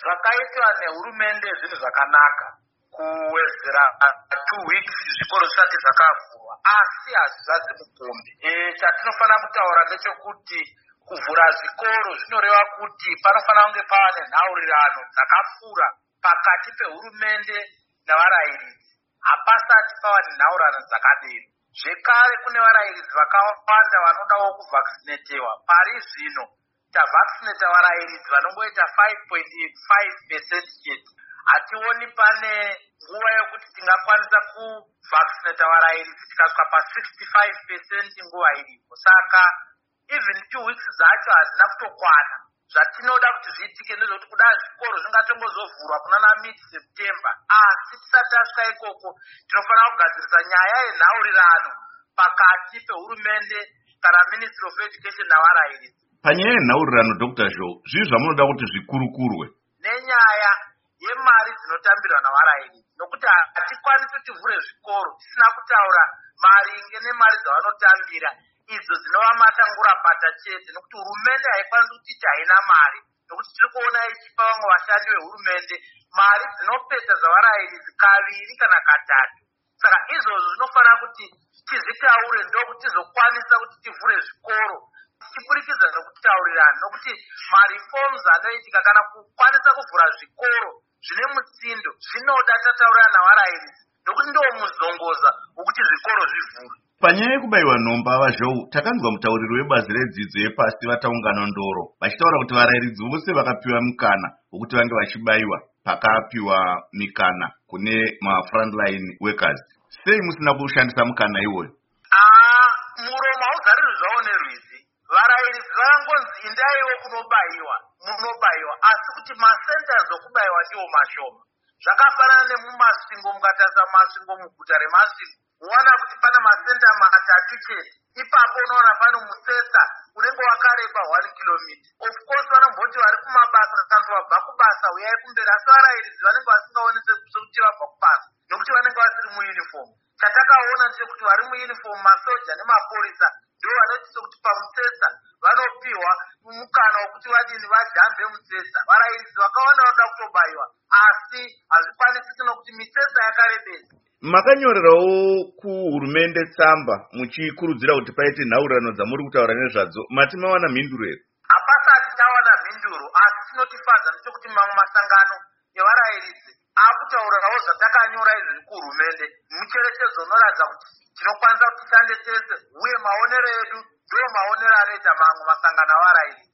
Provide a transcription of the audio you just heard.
Zvakaitwa nehurumende zvinhu zvakanaka kuwedzera 2 weeks zvikoro zvisati zvakavhurwa, asi hazvizadzi mukombe. Chatinofanira kutaura ndechekuti kuvhura zvikoro zvinoreva kuti panofanira kunge pava nenhaurirano dzakapfuura pakati pehurumende navarairidzi. Hapasati pava nenhaurirano dzakadero. Zvekare kune varairidzi vakawanda vanodawo kuvhaksinetewa. Pari zvino tavhakisineta varairidzi vanongoita 5.5% chete. Hationi pane nguva yokuti tingakwanisa kuvhakisineta varairidzi tikasvika pa65% nguva iripo. Saka even 2 weeks dzacho hazina kutokwana. Zvatinoda kuti zviitike ndezvekuti kudai zvikoro zvingatongozovhurwa kunana mid-September, asi tisati tasvika ikoko tinofanira kugadzirisa nyaya yenhaurirano pakati pehurumende kana Ministry of Education navarairidzi. Panyaya yenhaurirano, Dr. Zhou, zvii zvamunoda kuti zvikurukurwe? Nenyaya yemari dzinotambirwa navarairidzi, nokuti hatikwanisi kuti tivhure zvikoro tisina kutaura maringe nemari dzavanotambira idzo dzinova matangurapata chete, nokuti hurumende haikwanisi kutiti haina mari, nokuti tiri kuona ichipa vamwe vashandi vehurumende mari dzinopedza dzavarairidzi kaviri kana katatu. Saka izvozvo zvinofanira kuti tizvitaure ndokuti tizokwanisa kuti tivhure zvikoro tichiburikidza nokutaurirana, nokuti marifoms anoitika kana kukwanisa kuvhura zvikoro zvine mutsindo zvinoda tataurirana navarairidzi, nokuti ndiwo muzongoza wokuti zvikoro zvivhurwe. Panyaya yekubayiwa nhomba, Zhou, takanzwa mutauriri webazi redzidzo yepasi vataungana Ndoro vachitaura kuti varairidzi vose vakapiwa mukana wokuti vange vachibayiwa pakapiwa mikana kune mafrontline workers. Sei musina kushandisa mukana iwoyo? Muromo hauzarirwi zvawo nerwizi. Varairidzi vakangonzi indaiwo kunobayiwa, munobayiwa, asi kuti masenters okubayiwa ndiwo mashoma. Zvakafanana nemumasvingo, mukatarisa masvingo muguta remasvingo, unoona kuti pana masenta matatu chete. Ipapo unoona pane mutsetse unenge wakareba 1 kilomita. Of course vanomboti vari kumabasa kanzi vabva kubasa uyai kumberi, asi varairidzi vanenge vasingaonese kuti vabva kubasa nokuti vanenge vasiri muuniform. Chatakaona ndechekuti vari muuniform, masoja nemapurisa, ndivo vanoti sekuti pamutsetse vanopiwa mukana wokuti vadini vajambe mutsetse. Varairidzi vakawanda vanoda kutobayiwa, asi hazvikwanisiki nokuti mitsetse yakarebesa. Makanyorerawo kuhurumende tsamba muchikurudzira kuti paite nhaurirano dzamuri kutaura nezvadzo. Mati mawana mhinduro here? Hapasati tawana mhinduro, asi chinotifadza ndechekuti mamwe masangano evarairidzi akutaurawo zvatakanyora izvi kuhurumende, mucherechedzo unoratidza kuti tinokwanisa kuti tishande tese, uye maonero edu ndiwo maonero anoita mamwe masangano avarairidzi.